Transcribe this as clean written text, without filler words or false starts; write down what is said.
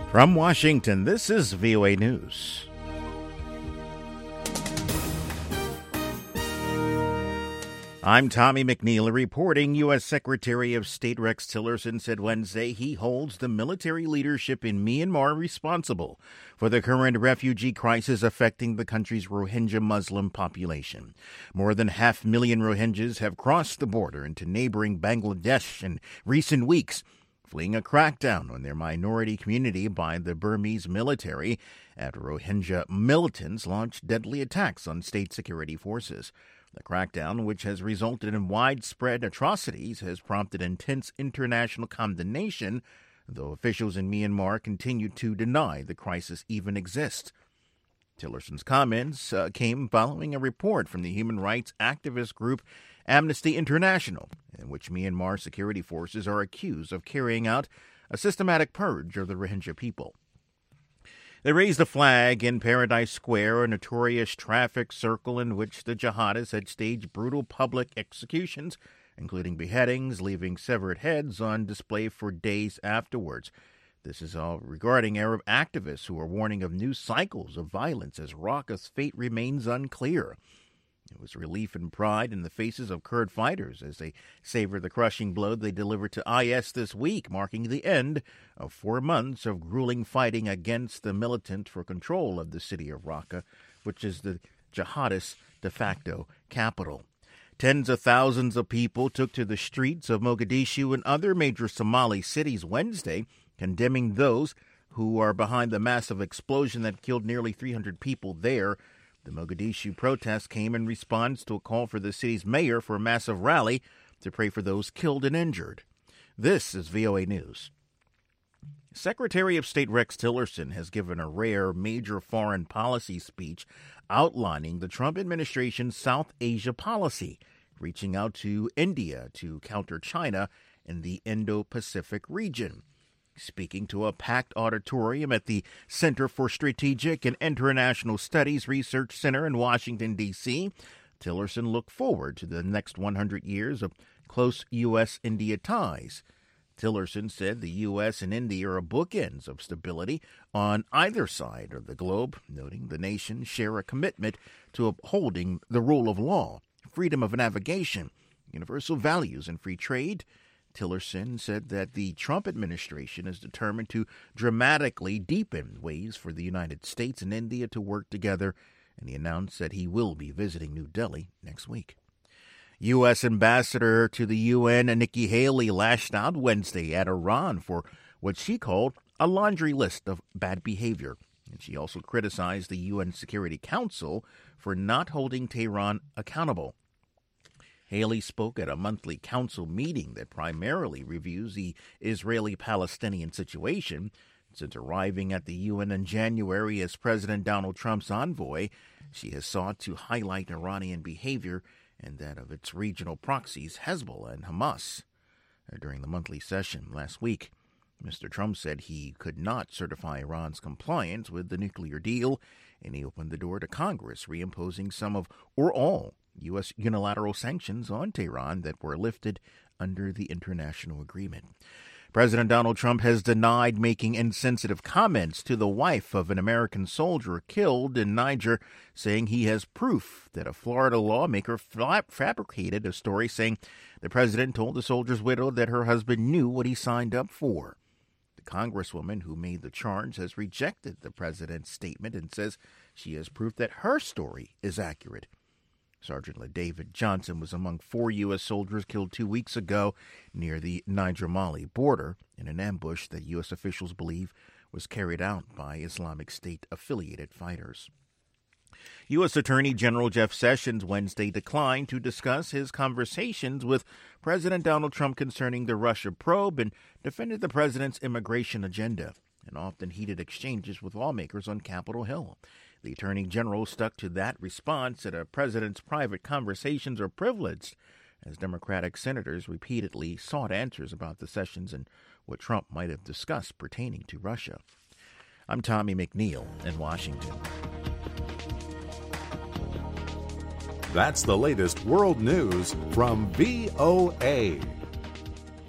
From Washington, this is VOA News. I'm Tommy McNeil reporting. U.S. Secretary of State Rex Tillerson said Wednesday he holds the military leadership in Myanmar responsible for the current refugee crisis affecting the country's Rohingya Muslim population. More than 500,000 Rohingyas have crossed the border into neighboring Bangladesh in recent weeks, fleeing a crackdown on their minority community by the Burmese military after Rohingya militants launched deadly attacks on state security forces. The crackdown, which has resulted in widespread atrocities, has prompted intense international condemnation, though officials in Myanmar continue to deny the crisis even exists. Tillerson's comments came following a report from the human rights activist group Amnesty International, in which Myanmar security forces are accused of carrying out a systematic purge of the Rohingya people. They raised a flag in Paradise Square, a notorious traffic circle in which the jihadists had staged brutal public executions, including beheadings, leaving severed heads on display for days afterwards. This is all regarding Arab activists who are warning of new cycles of violence as Raqqa's fate remains unclear. It was relief and pride in the faces of Kurd fighters as they savored the crushing blow they delivered to IS this week, marking the end of 4 months of grueling fighting against the militant for control of the city of Raqqa, which is the jihadist de facto capital. Tens of thousands of people took to the streets of Mogadishu and other major Somali cities Wednesday, condemning those who are behind the massive explosion that killed nearly 300 people there. The Mogadishu protest came in response to a call for the city's mayor for a massive rally to pray for those killed and injured. This is VOA News. Secretary of State Rex Tillerson has given a rare major foreign policy speech outlining the Trump administration's South Asia policy, reaching out to India to counter China in the Indo-Pacific region. Speaking to a packed auditorium at the Center for Strategic and International Studies Research Center in Washington, D.C., Tillerson looked forward to the next 100 years of close U.S.-India ties. Tillerson said the U.S. and India are bookends of stability on either side of the globe, noting the nations share a commitment to upholding the rule of law, freedom of navigation, universal values, and free trade. Tillerson said that the Trump administration is determined to dramatically deepen ways for the United States and India to work together, and he announced that he will be visiting New Delhi next week. U.S. Ambassador to the UN Nikki Haley lashed out Wednesday at Iran for what she called a laundry list of bad behavior, and she also criticized the UN Security Council for not holding Tehran accountable. Haley spoke at a monthly council meeting that primarily reviews the Israeli-Palestinian situation. Since arriving at the UN in January as President Donald Trump's envoy, she has sought to highlight Iranian behavior and that of its regional proxies, Hezbollah and Hamas. During the monthly session last week, Mr. Trump said he could not certify Iran's compliance with the nuclear deal, and he opened the door to Congress reimposing some of or all U.S. unilateral sanctions on Tehran that were lifted under the international agreement. President Donald Trump has denied making insensitive comments to the wife of an American soldier killed in Niger, saying he has proof that a Florida lawmaker fabricated a story saying the president told the soldier's widow that her husband knew what he signed up for. The congresswoman who made the charge has rejected the president's statement and says she has proof that her story is accurate. Sergeant LaDavid Johnson was among 4 U.S. soldiers killed 2 weeks ago near the Niger-Mali border in an ambush that U.S. officials believe was carried out by Islamic State-affiliated fighters. U.S. Attorney General Jeff Sessions Wednesday declined to discuss his conversations with President Donald Trump concerning the Russia probe and defended the president's immigration agenda and often heated exchanges with lawmakers on Capitol Hill. The Attorney General stuck to that response that a president's private conversations are privileged, as Democratic senators repeatedly sought answers about the sessions and what Trump might have discussed pertaining to Russia. I'm Tommy McNeil in Washington. That's the latest world news from VOA.